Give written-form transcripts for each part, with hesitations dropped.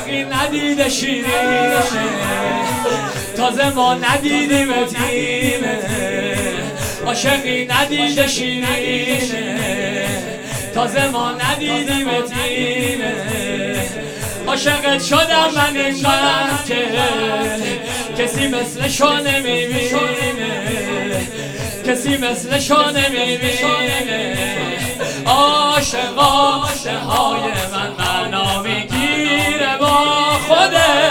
عاشقی ندیده شیرینه تازه ما ندیدیم تیمه عاشقی ندیده شیرینه تازه ما ندیدیم تیمه عاشقت شدم من اینقدر که کسی مثلشو نمیبینه کسی مثلشو نمیبینه عاشق های من میگیره با خوده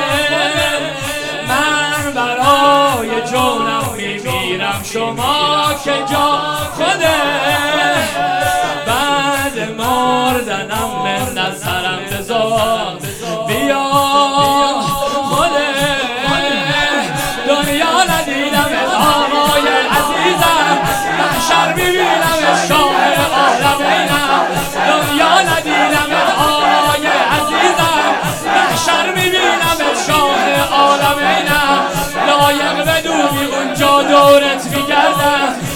من برای جونم میمیرم شما که جا خوده بعد مردنم من نظرم بذار بیا خوده دنیا ندیدم آقای عزیزم محشر میبینم شاه عالمینم دنیا ندیدم آقای عزیزم محشر میبینم شاه عالمینم لایق بدونی اونجا دورت میگردم